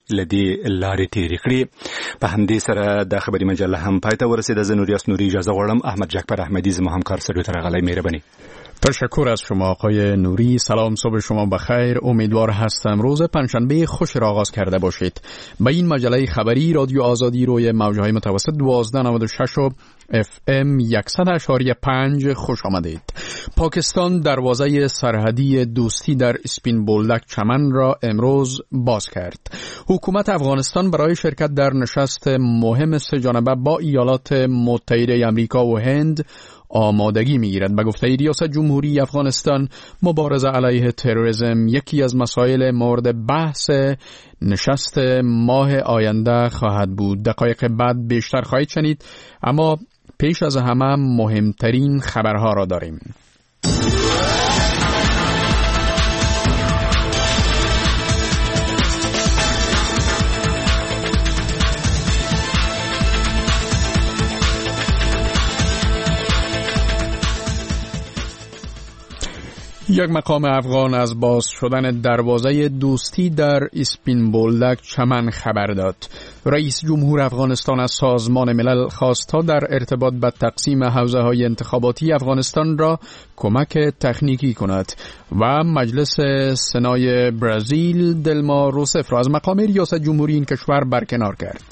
لدی لارې تیرې کړې. په همدې سره د خبري مجله هم پای ته ورسېده. زه نوریاس نوری اجازه غواړم. احمد جعفر احمدی زما همکار سره تر غلای مهرباني. تشکر از شما آقای نوری. سلام، صبح شما بخیر. امیدوار هستم روز پنجشنبه خوش را آغاز کرده باشید. به این مجله خبری رادیو آزادی روی موجهای متوسط 1296 و FM 100.5 خوش آمدید. پاکستان دروازه سرحدی دوستی در اسپین بولدک چمن را امروز باز کرد. حکومت افغانستان برای شرکت در نشست مهم سه‌جانبه با ایالات متحده آمریکا و هند آمادگی می‌گیرد. به گفته ریاست جمهوری افغانستان، مبارزه علیه تروریسم یکی از مسائل مورد بحث نشست ماه آینده خواهد بود. دقایق بعد بیشتر خواهید شنید، اما پیش از همه مهمترین خبرها را داریم. یک مقام افغان از باز شدن دروازه دوستی در اسپین بولدک چمن خبر داد. رئیس جمهور افغانستان از سازمان ملل خواست تا در ارتباط با تقسیم حوزه‌های انتخاباتی افغانستان را کمک تکنیکی کند و مجلس سنای برزیل دلما روسف را از مقام ریاست جمهوری این کشور برکنار کرد.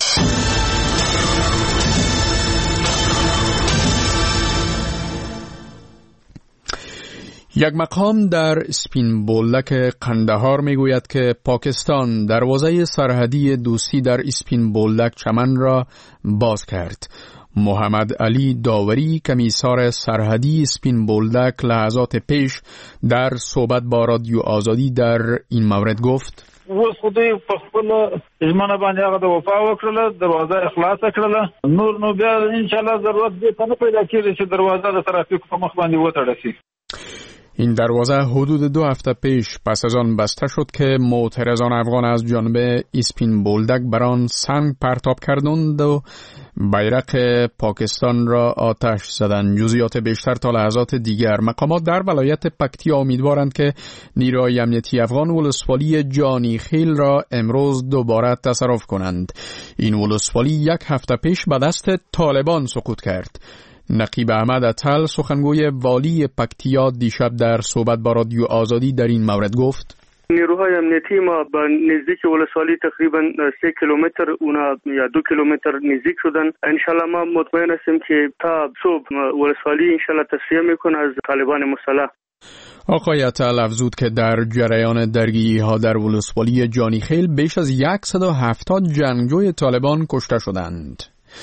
یک مقام در اسپین بولدک قندهار میگوید که پاکستان دروازه سرحدی دوستی در اسپین بولدک چمن را باز کرد. محمد علی داوری، کمیسار سرحدی اسپین بولدک، لحظات پیش در صحبت با رادیو آزادی در این مورد گفت: اوس خدای په خپل ژمنه باندې هغه د وفا وکړه، دروازه اخلاص کړله. نو بیا ان شاء الله ضرورت دې نه پیدا کیږي چې دروازه د ترافیک په مخ باندې وتړل شي. این دروازه حدود 2 هفته پیش پس از آن بسته شد که معترضان افغان از جانب اسپین بولدک بر آن سنگ پرتاب کردند و بیرق پاکستان را آتش زدند. جزئیات بیشتر تا لحظات دیگر. مقامات در ولایت پکتیا امیدوارند که نیروهای امنیتی افغان ولسوالی جانی خیل را امروز دوباره تصرف کنند. این ولسوالی 1 هفته پیش به دست طالبان سقوط کرد. نقیب احمد اطل، سخنگوی والی پکتیا، دیشب در صحبت با رادیو آزادی در این مورد گفت: نیروهای امنیتی ما به نزدیک ولسوالی تقریبا 3 کیلومتر یا 2 کیلومتر نزدیک شدن. انشالله ما مطمئن هستیم که تا صبح ولسوالی انشالله تصفیه میکنه از طالبان مسلح. آقای اطل افزود که در جریان درگیری ها در ولسوالی جانی خیل بیش از 170 جنگجوی طالبان کشته شدند.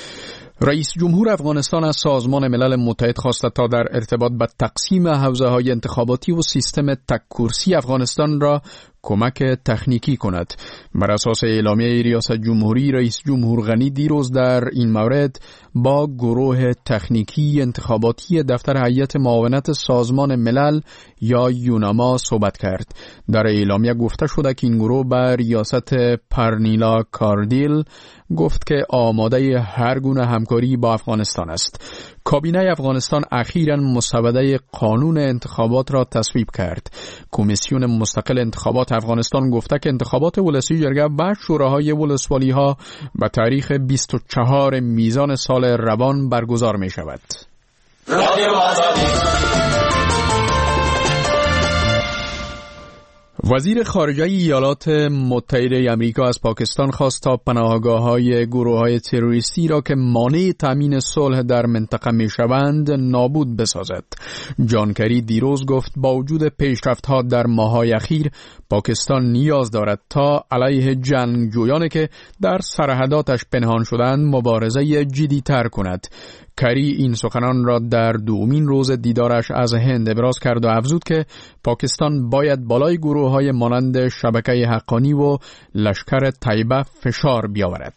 رئیس جمهور افغانستان از سازمان ملل متحد خواسته تا در ارتباط با تقسیم حوزه‌های انتخاباتی و سیستم تک کرسی افغانستان را کمک تکنیکی کند. بر اساس اعلامیه ریاست جمهوری، رئیس جمهور غنی دیروز در این مورد با گروه تکنیکی انتخاباتی دفتر هیئت معاونت سازمان ملل یا یوناما صحبت کرد. در اعلامیه گفته شده که این گروه بر ریاست پرنیلا کاردیل گفت که آماده هر گونه همکاری با افغانستان است. کابینه افغانستان اخیراً مسوده قانون انتخابات را تصویب کرد. کمیسیون مستقل انتخابات افغانستان گفته که انتخابات ولسی جرگه و شوراهای ولسوالی ها به تاریخ 24 میزان سال روان برگزار می شود. وزیر خارجه ایالات متحده آمریکا از پاکستان خواست تا پناهگاه‌های گروه‌های تروریستی را که مانع تامین صلح در منطقه می‌شوند نابود بسازد. جان کری دیروز گفت با وجود پیشرفت‌ها در ماه‌های اخیر، پاکستان نیاز دارد تا علیه جنگجویانی که در سرحداتش پنهان شدند مبارزه جدی‌تر کند. کری این سخنان را در دومین روز دیدارش از هند ابراز کرد و افزود که پاکستان باید بالای گروه‌های مانند شبکه حقانی و لشکر طیبه فشار بیاورد.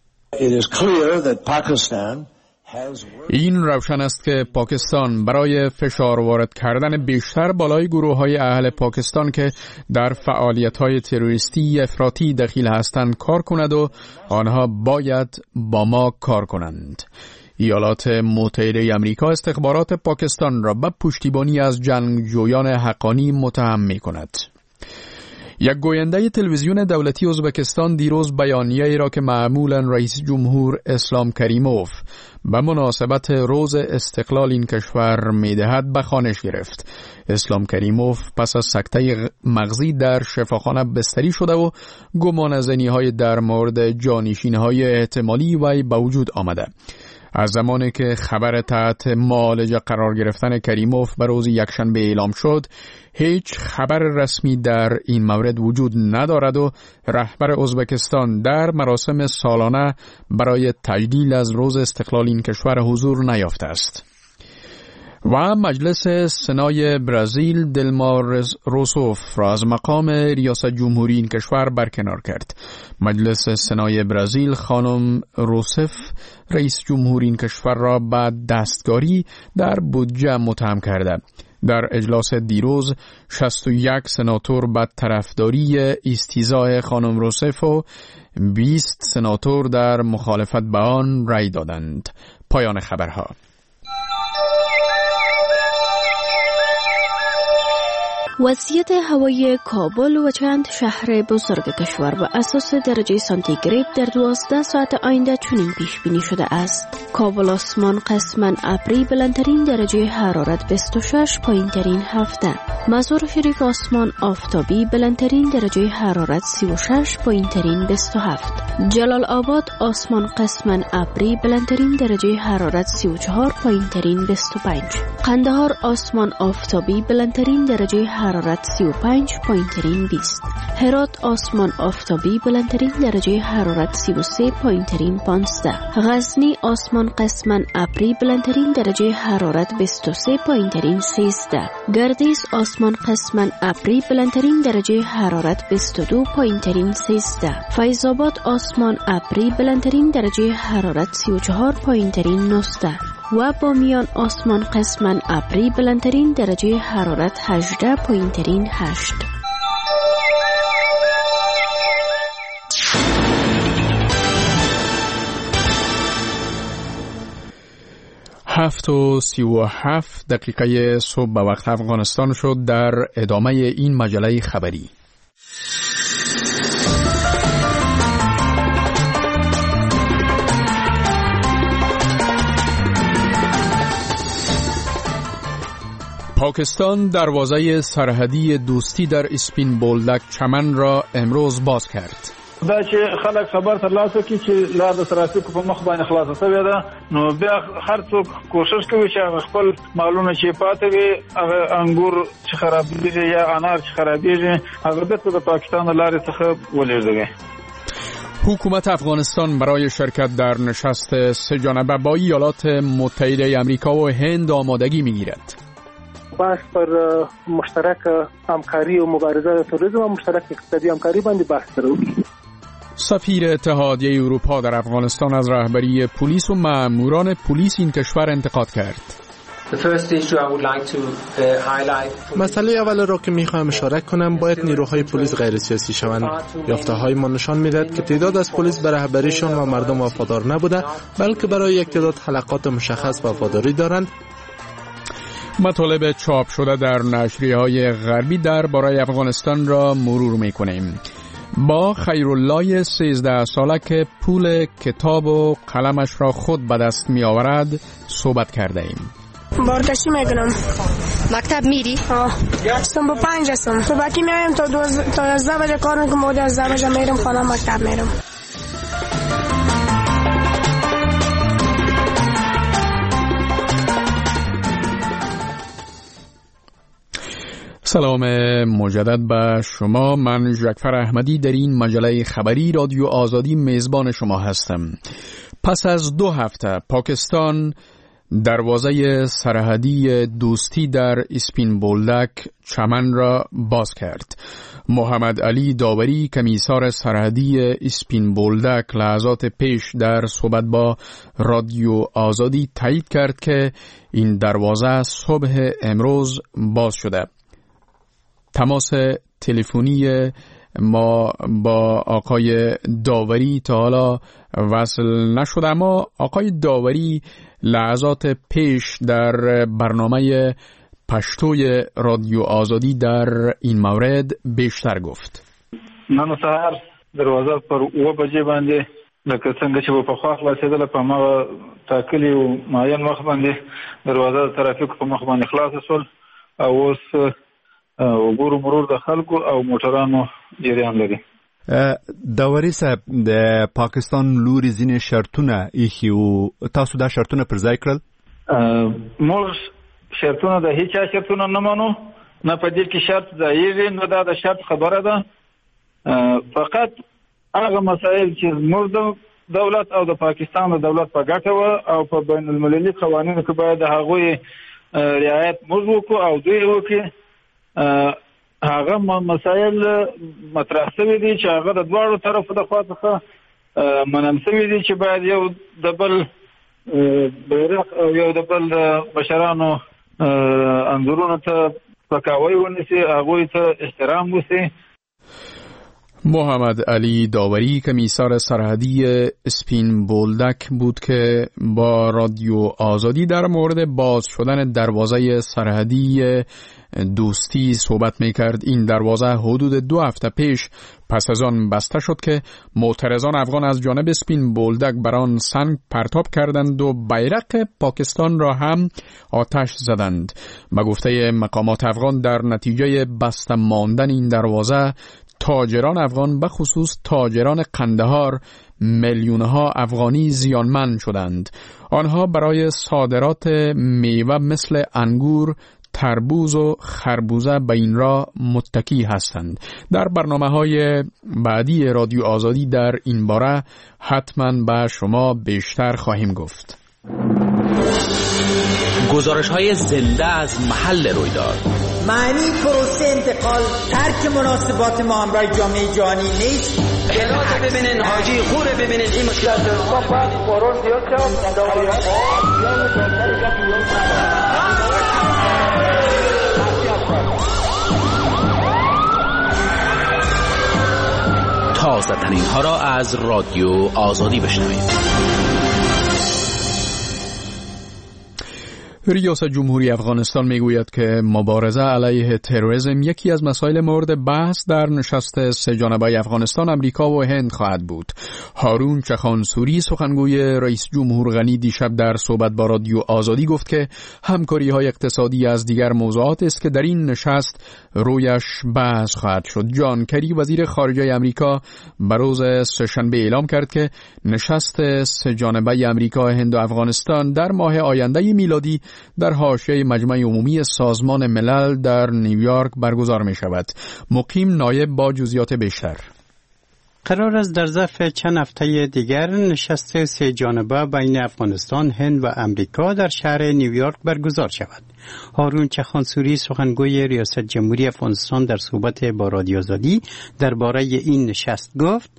این روشن است که پاکستان برای فشار وارد کردن بیشتر بالای گروه‌های اهل پاکستان که در فعالیت‌های تروریستی افراطی دخیل هستند کار کند و آنها باید با ما کار کنند. ایالات متحده آمریکا استخبارات پاکستان را به پشتیبانی از جنگجویان حقانی متهم می‌کند. یک گوینده تلویزیون دولتی ازبکستان دیروز بیانیه‌ای را که معمولاً رئیس جمهور اسلام کریموف به مناسبت روز استقلال این کشور می‌دهد به خوانش گرفت. اسلام کریموف پس از سکته مغزی در شفاخانه بستری شده و گمانه‌زنی‌های در مورد جانشین‌های احتمالی وی به وجود آمده. از زمانی که خبر تحت معالجه قرار گرفتن کریموف به روز یکشنبه اعلام شد، هیچ خبر رسمی در این مورد وجود ندارد و رهبر ازبکستان در مراسم سالانه برای تجلیل از روز استقلال این کشور حضور نیافته است. و مجلس سنای برزیل دلما روسوف را از مقام ریاست جمهوری این کشور برکنار کرد. مجلس سنای برزیل خانم روسوف رئیس جمهوری این کشور را به دستکاری در بودجه متهم کرده. در اجلاس دیروز 61 سناتور به طرفداری استیضاح خانم روسوف و 20 سناتور در مخالفت به آن رأی دادند. پایان خبرها. وضعیت هوایی کابل و چند شهر بزرگ کشور بر اساس درجه سانتیگراد در 12 ساعت آینده چنین پیش بینی شده است. کابل آسمان قسماً ابری بلندترین درجه حرارت 26، پایینترین 17. مزار شریف آسمان آفتابی بلندترین درجه حرارت 36، پایینترین 27. جلال آباد آسمان قسماً ابری بلندترین درجه حرارت 34، پایینترین 25. قندهار آسمان آفتابی بلندترین درجه حرارت 35، پایینترین 20. هرات آسمان آفتابی بلندترین درجه حرارت 33، پایینترین 15. غزنی آسمان قسماً ابری بلندترین درجه حرارت 23، پایینترین 13. گردیز آسمان قسماً ابری بلندترین درجه حرارت 22، پایینترین 13. فیض آباد آسمان ابری بلندترین درجه حرارت 34، پایینترین 19. و بامیان آسمان قسماً ابری بلندترین درجه حرارت 18، پایینترین 8. هفت و 37 دقیقه صبح به وقت افغانستان شد. در ادامه این مجله خبری پاکستان دروازه سرحدی دوستی در اسپین بولدک چمن را امروز باز کرد. دا چې خلک خبر ترلاسه کړي چې لار د ترافیکو په مخ باندې خلاصه شوې ده، نو بیا هر څوک کوشش کوي چې خپل مالونه چې پاتې وي، هغه انګور چې خرابېږي یا انار چې خرابېږي، هغه بیرته د پاکستان د لارې څخه ولېږدوي. حکومت افغانستان برای شرکت در نشست سه جانبه با ایالات متحده آمریکا و هند آمادگی می‌گیرد. بحث پر مشترک همکاری و مبارزه با تروریسم و مشترک اقتصادی همکاری باندې بحث کړو. سفیر اتحادیه اروپا در افغانستان از رهبری پلیس و ماموران پلیس این کشور انتقاد کرد. مسئله اول را که میخواهم اشاره کنم، باید نیروهای پلیس غیر سیاسی شوند. یافته‌های ما نشان میدهد که تعداد از پلیس به رهبریشان و مردم وفادار نبوده، بلکه برای یک تعداد حلقات مشخص وفاداری دارند. مطالب چاپ شده در نشریه‌های غربی درباره افغانستان را مرور می‌کنیم. با خیرالله 13 ساله که پول کتاب و قلمش را خود به دست می‌آورد صحبت کرده ایم. بارکشی میکنم. مکتب میری؟ سم با 5 هستم. تو باکی میایم تا 12 بجه کار میکنم و 12 بجه میرم خانه مکتب میرم. سلام مجدد به شما. من جعفر احمدی در این مجله خبری رادیو آزادی میزبان شما هستم. پس از 2 هفته پاکستان دروازه سرحدی دوستی در اسپین بولدک چمن را باز کرد. محمد علی داوری کمیسار سرحدی اسپین بولدک لحظات پیش در صحبت با رادیو آزادی تایید کرد که این دروازه صبح امروز باز شده. تماس تلفنی ما با آقای داوری تا حالا وصل نشده، اما آقای داوری لحظات پیش در برنامه پشتوی رادیو آزادی در این مورد بیشتر گفت. نن سهار دروازه پر 9 بجې باندې لکه څنګه چې په خوا خلاصېدله په هغه ټاکلي معین وخت باندې دروازه د ترافیکو په مخ باندې خلاصه شول او اوس وګورو مرور د خلکو او موټرانو جریان لري. داوري صاحب د پاکستان لوري ځینې شرطونه ایښي او تاسو دا شرطونه پر ځای کړل؟ موږ شرطونه د هیڅ شرطونه نه منو، نه په دې کې شرط ځایږي، نه دا د شرط خبره ده. فقط هغه مسائل چې موږ د دولت او د پاکستان د دولت په ګټه و او په بین المللي قوانینو کې باید د هغوی رعایت موږ وکړو او دوی وکړي. هغه مسائل مطرح شوي دي چې هغه د دواړو طرفو د خوا څخه منل شوي دي چې باید یو د بل بیرغ او یو د بل بشرانو انځورونو ته سپکاوی ونیسي، هغوی ته احترام وشي. محمد علی داوری کمیسر سرحدی اسپین بولدک بود که با رادیو آزادی در مورد باز شدن دروازه سرحدی دوستی صحبت میکرد. این دروازه حدود 2 هفته پیش پس از آن بسته شد که معترضان افغان از جانب اسپین بولدک بر آن سنگ پرتاب کردند و بیرق پاکستان را هم آتش زدند. به گفته مقامات افغان در نتیجه بسته ماندن این دروازه تاجران افغان به خصوص تاجران قندهار میلیونها افغانی زیانمند شدند. آنها برای صادرات میوه مثل انگور، تربوز و خربوزه به این راه متکی هستند. در برنامه‌های بعدی رادیو آزادی در این باره حتما به شما بیشتر خواهیم گفت. گزارش‌های زنده از محل رویداد. معنی پروسه انتقال ترک مناسبات ما همراه جامعه جهانی نیست. اطلاعات ببینین، حاجی خوره ببینین، این مشکلات تازه ترین ها را از رادیو آزادی بشنوید. ریاست جمهوری افغانستان میگوید که مبارزه علیه تروریسم یکی از مسائل مورد بحث در نشست سه‌جانبه افغانستان، امریکا و هند خواهد بود. هارون چخانسوری سخنگوی رئیس جمهور غنی دیشب در صحبت با رادیو آزادی گفت که همکاری‌های اقتصادی از دیگر موضوعات است که در این نشست رویش بحث خواهد شد. جان کری وزیر خارجه امریکا به روز سه‌شنبه اعلام کرد که نشست سه‌جانبه امریکا، هند و افغانستان در ماه آینده میلادی در حاشیه مجمع عمومی سازمان ملل در نیویورک برگزار می شود. مقیم نایب با جزئیات بیشتر. قرار است در ظرف چند هفته دیگر نشست سه‌جانبه بین افغانستان، هند و امریکا در شهر نیویورک برگزار شود. هارون چخانسوری سخنگوی ریاست جمهوری افغانستان در صحبت با رادیو آزادی درباره این نشست گفت: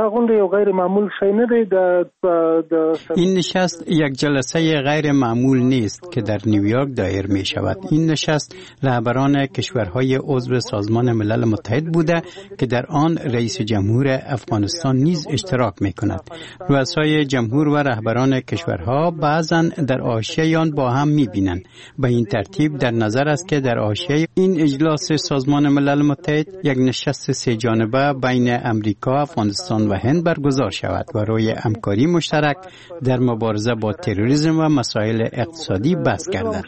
این نشست یک جلسه غیر معمول نیست که در نیویورک دایر می شود. این نشست رهبران کشورهای عضو سازمان ملل متحد بوده که در آن رئیس جمهور افغانستان نیز اشتراک می کند. رؤسای جمهور و رهبران کشورها بعضا در حاشیه آن با هم می بینند. به این ترتیب در نظر است که در حاشیه این اجلاس سازمان ملل متحد یک نشست سه‌جانبه بین امریکا، افغانستان و هند برگزار شود و روی همکاری مشترک در مبارزه با تروریسم و مسائل اقتصادی بحث گردد.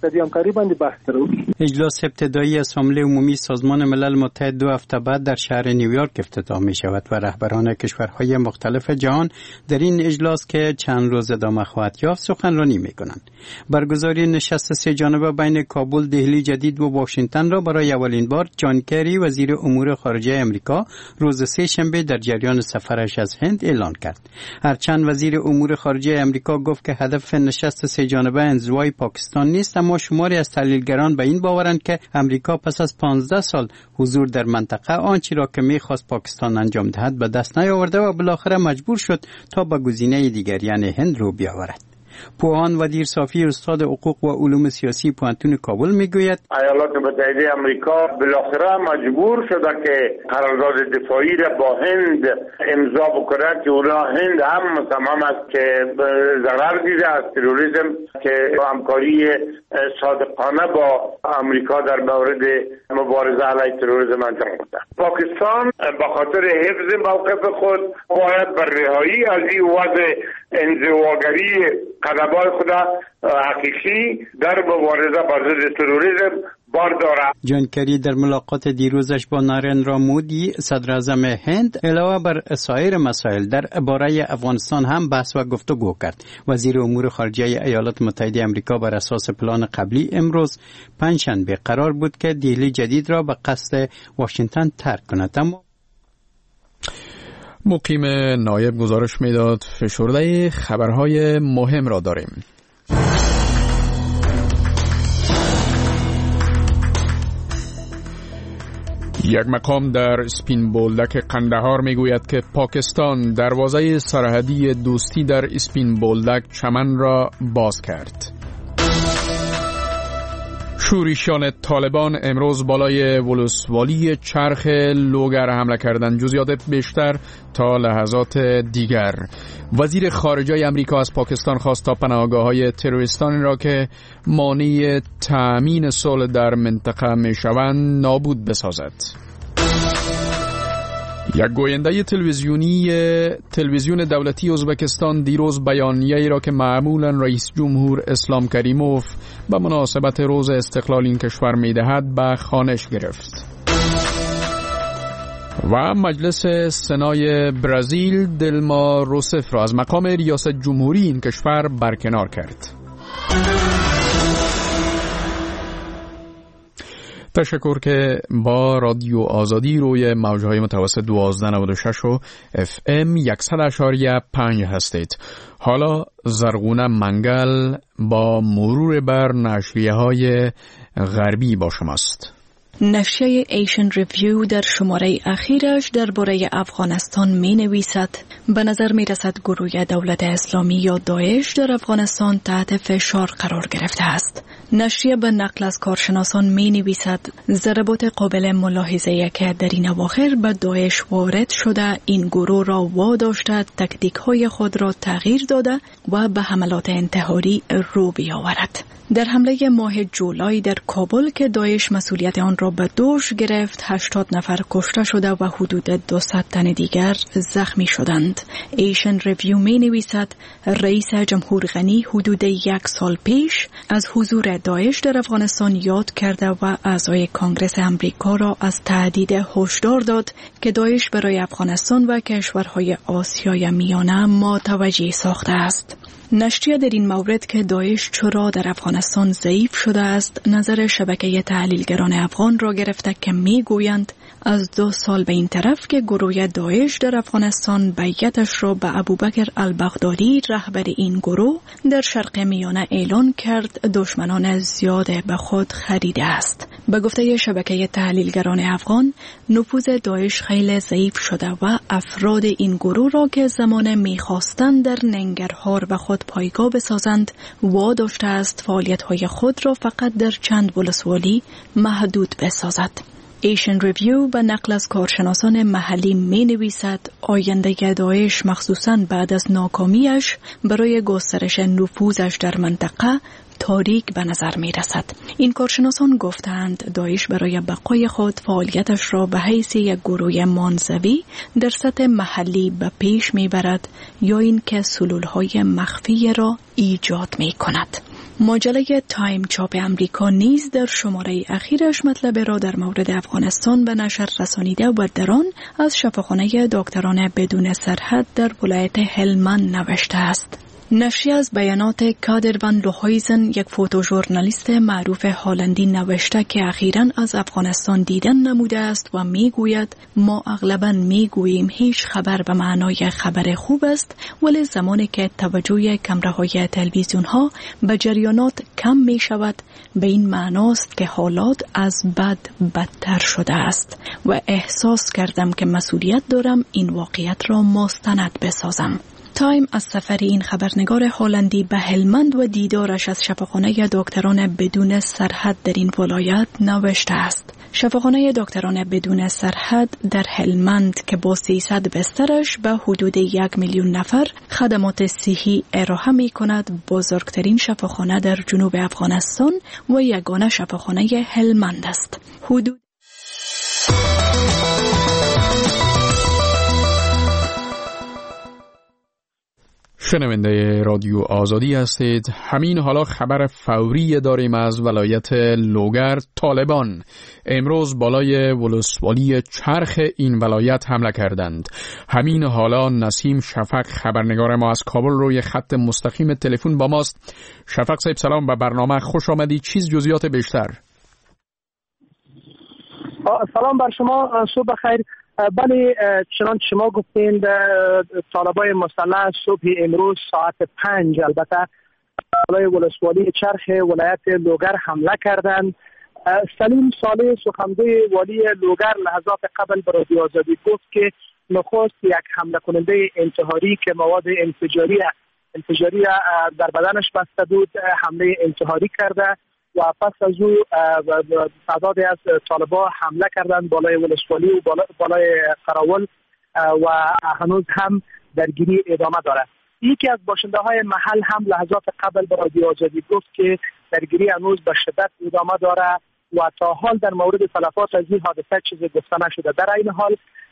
اجلاس ابتدایی اسمبلی عمومی سازمان ملل متحد 2 هفته بعد در شهر نیویورک افتتاح می شود و رهبران کشورهای مختلف جهان در این اجلاس که چند روز ادامه خواهد یافت سخنرانی می کنند. برگزاری نشست سه‌جانبه بین کابل، دهلی جدید و واشنگتن را برای اولین بار جان کری وزیر امور خارجه امریکا روز سه‌شنبه در جریان سفرش از هند اعلان کرد. هرچند وزیر امور خارجه امریکا گفت که هدف نشست سه‌جانبه انزوای پاکستان نیست، اما شماری از تحلیلگران به این باورند که امریکا پس از 15 سال حضور در منطقه آنچه را که می‌خواست پاکستان انجام دهد به دست نیاورده و بالاخره مجبور شد تا به گزینه دیگر یعنی هند رو بیاورد. پوهان ودیر صافی استاد حقوق و علوم سیاسی پوهنتون کابل میگوید ایالات متحده آمریکا بالاخره مجبور شده که قرارداد دفاعی را با هند امضا بکنه که اونا هند هم مصمم است که ضرر دیده از تروریسم که همکاری صادقانه با آمریکا در مورد مبارزه علیه تروریسم انجام بده. پاکستان به خاطر حفظ موقف خود باید بر رهایی از این وضع انزواگری قدم‌های خود حقیقی در مبارزه با ضد تروریسم بار دارد. جان کری در ملاقات دیروزش با نریندرا مودی صدر اعظم هند علاوه بر سایر مسائل در باره افغانستان هم بحث و گفتگو کرد. وزیر امور خارجه ایالات متحده آمریکا بر اساس پلان قبلی امروز پنجشنبه قرار بود که دهلی جدید را به قصد واشنگتن ترک کند. اما مقیم نایب گزارش میداد فشرده خبرهای مهم را داریم. یک مقام در اسپین بولدک قندهار میگوید که پاکستان دروازه سرحدی دوستی در اسپین بولدک چمن را باز کرد. شورشیان طالبان امروز بالای ولسوالی چرخ لوگر حمله کردند. جزئیات بیشتر تا لحظات دیگر. وزیر خارجه آمریکا از پاکستان خواست تا پناهگاه‌های تروریستانی را که مانع تأمین صلح در منطقه می‌شوند نابود بسازد. یک گوینده تلویزیون دولتی ازبکستان دیروز بیانیه‌ای را که معمولاً رئیس جمهور اسلام کریموف به مناسبت روز استقلال این کشور می‌دهد به خوانش گرفت. و مجلس سنای برزیل دلما روسف را از مقام ریاست جمهوری این کشور برکنار کرد. تشکر که با رادیو آزادی روی موج‌های متوسط 1296 و FM 100.5 هستید. حالا زرغونه منگل با مرور بر نشریه‌های غربی با شماست. نشریه ایشن ریویو در شماره اخیرش درباره افغانستان می نویسد به نظر می رسد گروه دولت اسلامی یا داعش در افغانستان تحت فشار قرار گرفته است. نشریه به نقل از کارشناسان می نویسد ضربات قابل ملاحظه که در این اواخر به داعش وارد شده این گروه را واداشته تکتیک های خود را تغییر داده و به حملات انتحاری رو بیاورد. در حمله ماه جولای در کابل که داعش مسئولیت آن را به دوش گرفت 80 نفر کشته شده و حدود 200 تن دیگر زخمی شدند. ایشن ریویو می نویسد رئیس جمهور غنی حدود 1 سال پیش از حضور داعش در افغانستان یاد کرده و اعضای کانگرس امریکا را از تهدید هشدار داد که داعش برای افغانستان و کشورهای آسیای میانه متوجه ساخته است. نشریه در این مورد که داعش چرا در افغانستان ضعیف شده است نظر شبکه تحلیلگران افغان را گرفته که میگویند از 2 سال به این طرف که گروه داعش در افغانستان بیعتش را به ابوبکر البغدادی رهبر این گروه در شرق میانه اعلان کرد دشمنان زیاد به خود خریده است. به گفته شبکه تحلیلگران افغان نفوذ داعش خیلی ضعیف شده و افراد این گروه را که زمان میخواستند در ننگرهار به خود پایگاه بسازند واداشته است فعالیت‌های خود را فقط در چند ولسوالی محدود بسازد. ایشن ریویو به نقل از کارشناسان محلی می نویسد آینده داعش مخصوصاً بعد از ناکامیش برای گسترش نفوذش در منطقه تاریک به نظر می رسد. این کارشناسان گفتند داعش برای بقای خود فعالیتش را به حیث یک گروه منزوی در سطح محلی به پیش می برد یا اینکه سلولهای مخفی را ایجاد می کند. مجله تایم چاپ امریکا نیز در شماره اخیرش مطلب را در مورد افغانستان به نشر رسانیده و در آن از شفاخانه دکتران بدون سرحد در ولایت هلمند نوشته است. نشریه از بیانات کادر وان لوهایزن یک فوتوژورنالیست معروف هالندی نوشته که اخیراً از افغانستان دیدن نموده است و میگوید ما اغلباً میگوییم هیچ خبر به معنای خبر خوب است ولی زمانی که توجه کامراهای تلویزیون ها به جریانات کم می شود به این معناست که حالات از بد بدتر شده است و احساس کردم که مسئولیت دارم این واقعیت را مستند بسازم. تایم از سفر این خبرنگار هلندی به هلمند و دیدارش از شفاخانه دکتران بدون سرحد در این ولایت نوشته است. شفاخانه دکتران بدون سرحد در هلمند که با 300 بسترش به حدود 1 میلیون نفر خدمات صحی ارائه می کند، بزرگترین شفاخانه در جنوب افغانستان و یگانه شفاخانه هلمند است. حدود شنونده رادیو آزادی هستید. همین حالا خبر فوری داریم از ولایت لوگر. طالبان امروز بالای ولسوالی چرخ این ولایت حمله کردند. همین حالا نسیم شفق خبرنگار ما از کابل روی خط مستقیم تلفن با ماست. شفق صاحب سلام، به برنامه خوش آمدید. چیز جزئیات بیشتر؟ سلام بر شما، صبح خیر. بله، چنانچه شما گفتین طالبای مسلح صبح امروز ساعت 5 البته بالای ولسوالی چرخ ولایت لوگر حمله کردند. سلیم صالح سخنگوی والی لوگر لحظات قبل به رادیو آزادی گفت که نخست یک حمله کننده انتحاری که مواد انفجاری در بدنش بسته بود حمله انتحاری کرده و پس از او تعدادی از طالبان حمله کردند بالای ولسوالی و بالای قراول و هنوز هم درگیری ادامه دارد. یکی از باشنده های محل هم لحظات قبل به رادیو آزادی گفت که درگیری هنوز به شدت ادامه دارد و تا حال در مورد تلفات از این حادثه چیزی گفته نشده. در این حال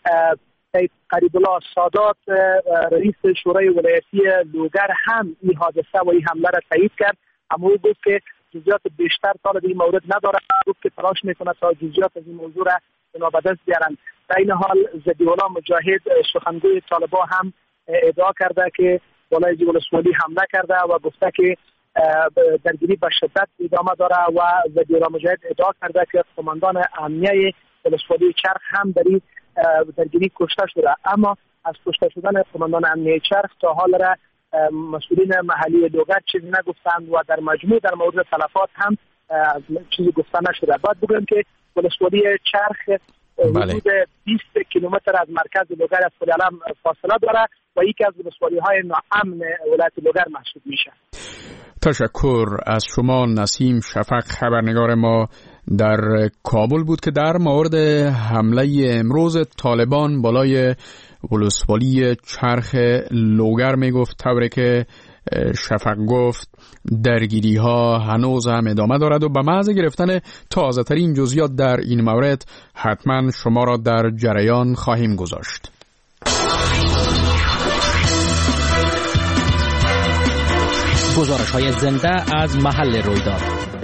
قریب الله سادات رئیس شورای ولایتی لوگر هم این حادثه و این حمله را تایید کرد، اما او گفت که جزئیات بیشتر طالب این مورد ندارد. گفت که تلاش میکنه تا جزئیات از این موضوع را به دست بیارن. در این حال ذبیح‌الله مجاهد سخنگوی طالبان هم ادعا کرده که بالای ولسوالی حمله کرده و گفته که درگیری به شدت ادامه داره و ذبیح‌الله مجاهد ادعا کرده که قماندان امنیه ولسوالی چرخ هم در این درگیری کشته شده، اما از کشته شدن قماندان امنیه چرخ تا حال را مسئولین محلی لوگر چیزی نگفتند و در مجموع در مورد تلفات هم چیزی گفته نشده. باید بگویم که ولسوالی چرخ حدود 20 کیلومتر از مرکز لوگر از خلیعلم فاصله داره و یکی از ولسوالی های ناامن ولایت لوگر محسوب میشه. تشکر از شما نسیم شفق خبرنگار ما در کابل بود که در مورد حمله امروز طالبان بالای ولسوالی چرخ لوگر میگفت. طوری که شفق گفت درگیری ها هنوز هم ادامه دارد و به محض گرفتن تازه ترین جزئیات در این مورد حتما شما را در جریان خواهیم گذاشت. گزارش های زنده از محل رویداد.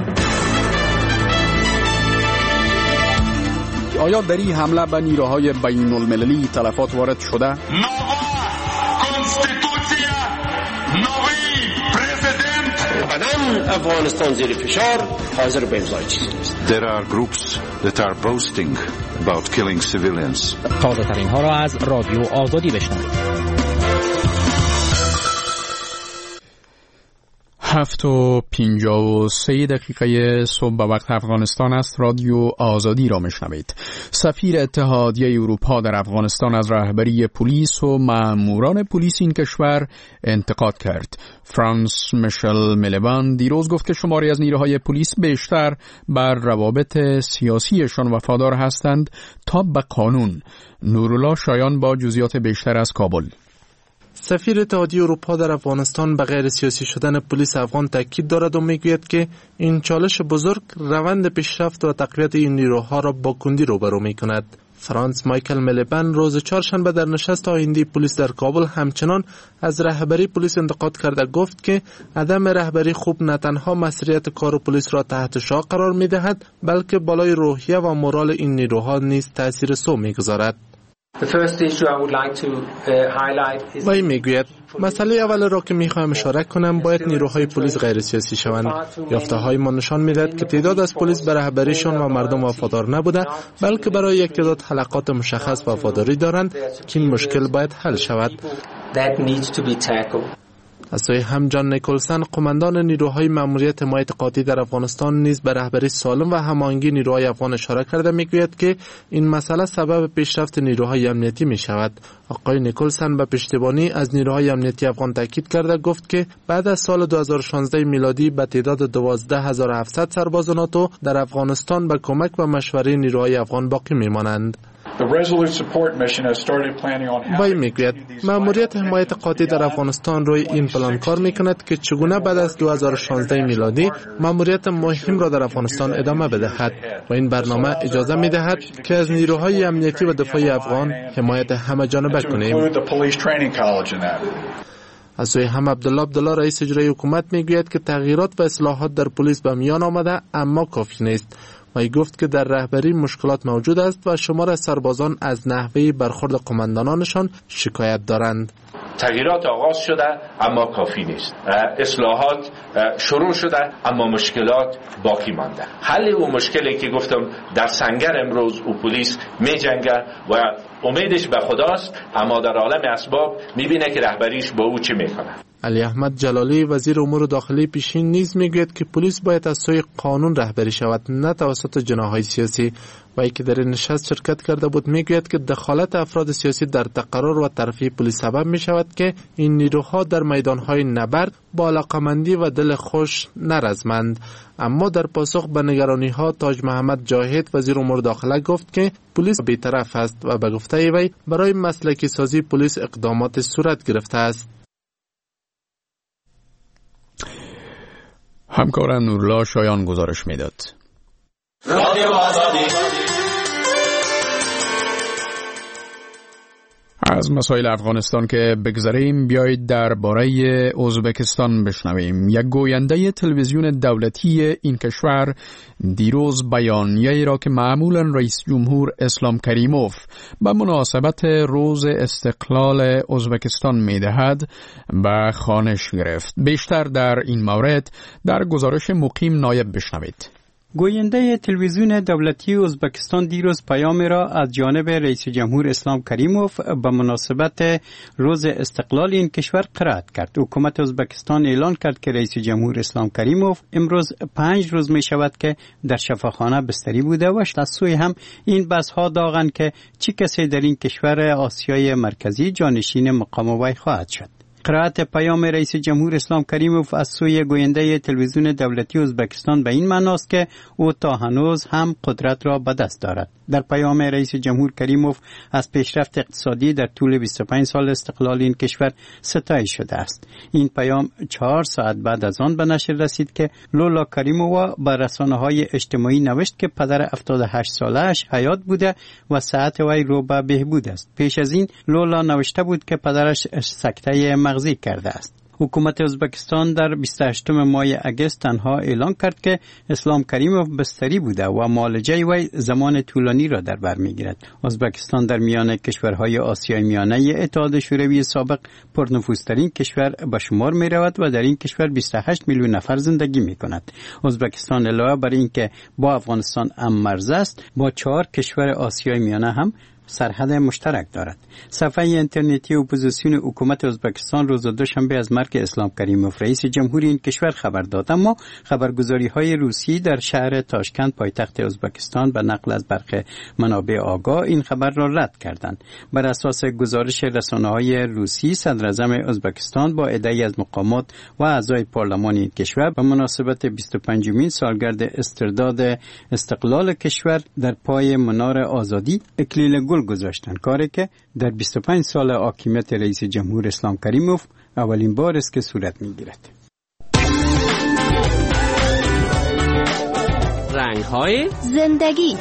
آیا در این حمله به نیروهای بین المللی تلفات وارد شده؟ افغانستان زیر فشار حاضر به امضای چیزی نیست. There are groups that are boasting about killing civilians. تازه ترین ها را از رادیو آزادی بشنوید. 7:53 صبح به وقت افغانستان است. رادیو آزادی را میشنوید. سفیر اتحادیه اروپا در افغانستان از رهبری پلیس و ماموران پلیس این کشور انتقاد کرد. فرانس میشل ملیبان دیروز گفت که شماری از نیروهای پلیس بیشتر بر روابط سیاسیشان وفادار هستند تا به قانون. نورالله شایان با جزئیات بیشتر از کابل. سفیر اتحادیه اروپا در افغانستان به غیر سیاسی شدن پلیس افغان تاکید دارد و میگوید که این چالش بزرگ روند پیشرفت و تقویت این نیروها را با کندی روبرو میکند. فرانس مایکل ملیبن روز چهارشنبه در نشست آیندی پلیس در کابل همچنان از رهبری پلیس انتقاد کرده گفت که عدم رهبری خوب نه تنها مسئولیت کار پلیس را تحت شعاع قرار میدهد بلکه بالای روحیه و مورال این نیروها نیز تاثیر سو میگذارد. وی میگوید مسئله اول را که میخواهم اشاره کنم باید نیروهای پلیس غیر سیاسی شوند. یافته های ما نشان میدهد که تعداد از پلیس به رهبریشان و مردم وفادار نبوده بلکه برای یک تعداد حلقات مشخص وفاداری دارند که این مشکل باید حل شود. از سوی هم جان نیکولسن قماندان نیروهای ماموریت حمایت قاطع در افغانستان نیز به رهبری سالم و هماهنگی نیروهای افغان اشاره کرده میگوید که این مسئله سبب پیشرفت نیروهای امنیتی می شود. آقای نیکولسن به پشتیبانی از نیروهای امنیتی افغان تاکید کرده گفت که بعد از سال 2016 میلادی به تعداد 12700 سرباز ناتو در افغانستان به کمک و مشوره نیروهای افغان باقی میمانند. وی میگوید ماموریت حمایت قاطع در افغانستان روی این پلان کار میکند که چگونه بعد از 2016 میلادی ماموریت مهم را در افغانستان ادامه بدهد و این برنامه اجازه میدهد که از نیروهای امنیتی و دفاعی افغان حمایت همه جانبه کنیم. از سوی هم عبدالله رئیس اجرایی حکومت میگوید که تغییرات و اصلاحات در پلیس به میان آمده اما کافی نیست. وی گفت که در رهبری مشکلات موجود است و شمار از سربازان از نحوه برخورد قماندانانشان شکایت دارند. تغییرات آغاز شده اما کافی نیست. اصلاحات شروع شده اما مشکلات باقی مانده. حل اون مشکلی که گفتم در سنگر امروز او پلیس می جنگه و امیدش به خداست، اما در عالم اسباب میبینه که رهبریش با او چی میکنه. علی احمد جلالی وزیر امور داخلی پیشین نیز میگوید که پلیس باید از سوی قانون رهبری شود نه توسط جناح‌های سیاسی. وی که در این نشست شرکت کرده بود میگوید که دخالت افراد سیاسی در تقرر و ترفیع پلیس سبب می شود که این نیروها در میدانهای نبرد با علاقمندی و دل خوش نرزمند. اما در پاسخ به نگرانی ها تاج محمد جاهد وزیر امور داخله گفت که پلیس بی‌طرف است و به گفته وی برای مسلکی سازی پلیس اقدامات صورت گرفته است. همکارم نورالله شایان گزارش میداد. رادیو آزادی. از مسائل افغانستان که بگذریم بیایید درباره ازبکستان بشنویم. یک گوینده تلویزیون دولتی این کشور دیروز بیانیه‌ای را که معمولاً رئیس جمهور اسلام کریموف به مناسبت روز استقلال ازبکستان می‌دهد به خوانش گرفت. بیشتر در این مورد در گزارش مقیم نایب بشنوید. گوینده تلویزیون دولتی ازبکستان دیروز پیامی را از جانب رئیس جمهور اسلام کریموف به مناسبت روز استقلال این کشور قرائت کرد. حکومت ازبکستان اعلان کرد که رئیس جمهور اسلام کریموف امروز 5 روز می شود که در شفاخانه بستری بوده و از سوی هم این بحث ها داغند که چه کسی در این کشور آسیای مرکزی جانشین مقام وی خواهد شد. قرائت پیام رئیس جمهور اسلام کریموف از سوی گوینده تلویزیون دولتی ازبکستان به این معناست که او تا هنوز هم قدرت را به دست دارد. در پیام رئیس جمهور کریموف از پیشرفت اقتصادی در طول 25 سال استقلال این کشور ستایش شده است. این پیام 4 ساعت بعد از آن به نشر رسید که لولا کریمووا به رسانه‌های اجتماعی نوشت که پدر 78 ساله‌اش حیات بوده و صحت وی رو به بهبود است. پیش از این لولا نوشته بود که پدرش سکته مغزی کرده است. حکومت ازبکستان در 28 ماه اگست تنها اعلان کرد که اسلام کریموف بستری بوده و معالجه وی زمان طولانی را در بر میگیرد. ازبکستان در میان کشورهای آسیای میانه اتحاد شوروی سابق پرنفوذترین کشور به شمار می رود و در این کشور 28 میلیون نفر زندگی می کند. ازبکستان علاوه بر اینکه با افغانستان هم مرز است، با 4 کشور آسیای میانه هم سرحد مشترک دارد. صفحه اینترنتی اپوزیسیون حکومت ازبکستان روز دوشنبه از مرگ اسلام کریموف رئیس جمهوری این کشور خبر داد، اما خبرگزاری‌های روسی در شهر تاشکند پایتخت ازبکستان به نقل از برخی منابع آگاه این خبر را رد کردند. بر اساس گزارش رسانه‌های روسی، صدر اعظم ازبکستان با عده‌ای از مقامات و اعضای پارلمان این کشور به مناسبت 25مین سالگرد استرداد استقلال کشور در پای منار آزادی اکلیل گل گذاشتن، کاری که در 25 سال حاکمیت رئیس جمهور اسلام کریموف اولین بار است که صورت میگیرد. رنگ‌های زندگی.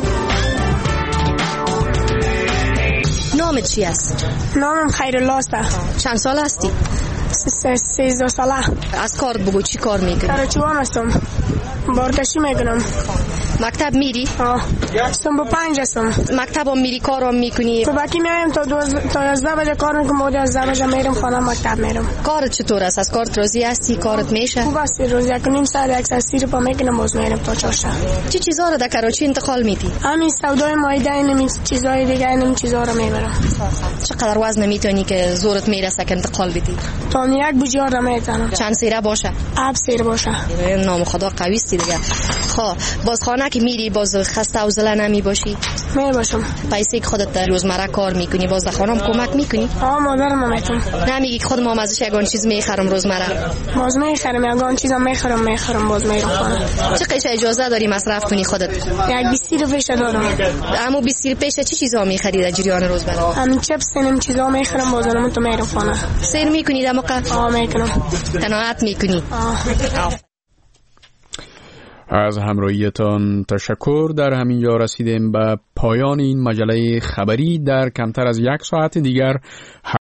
نامت چی است؟ نامم خیرالله است. چند سال هستی؟ 13 ساله. از کار بگو، چی کار میکنی؟ کارچوان هستم. بارکشی میکنم. مکتب میری؟ هستم با 5 هستم. مکتب هم میری کارم میکنی؟ صبحی میایم تا 11 بجه کار میکنم، بعد از 12 بجه میرم خانه مکتب میرم. کارت چطور است؟ از کارت راضی هستی؟ کارت میشه؟ خوب است. روز یک نیم ساعت یک ساعت سیر پا میکنم، باز میرم تا چاشا. چه چیزا رو در کراچی انتقال میدی؟ همین سودای مایده اینم چیزای دیگه اینم چیزا رو میبرم. چقدر وزن میتونی که زورت میرسه که انتقال بدی؟ تا یک بوجار رو میتونم. چند سیره باشه؟ 7 سیر باشه. نام خدا قوی است دیگه. خب باز خانه که میری باز خسته و زله نمی باشی؟ میباشم. پیسه که خودت روزمره کار میکنی باز در خانم کمک میکنی؟ مادرم میتونم. نمیگی که خودم هم ازش یگان چیز میخرم روزمره؟ باز میخرم یگان چیزا میخرم باز میرم خانه. چه قیشه اجازه داری مصرف کنی خودت؟ یک 20 روپیش دارم. اما 20 روپیش چه چیزا میخری در جریان روزمره؟ همین چپس اینم چیزا میخرم باز من تو میرم خانه. سیر میکنی در موقع؟ میکنم. قناعت میکنی؟ از همراهیتان تشکر. در همین جا رسیدیم به پایان این مجله خبری. در کمتر از یک ساعت دیگر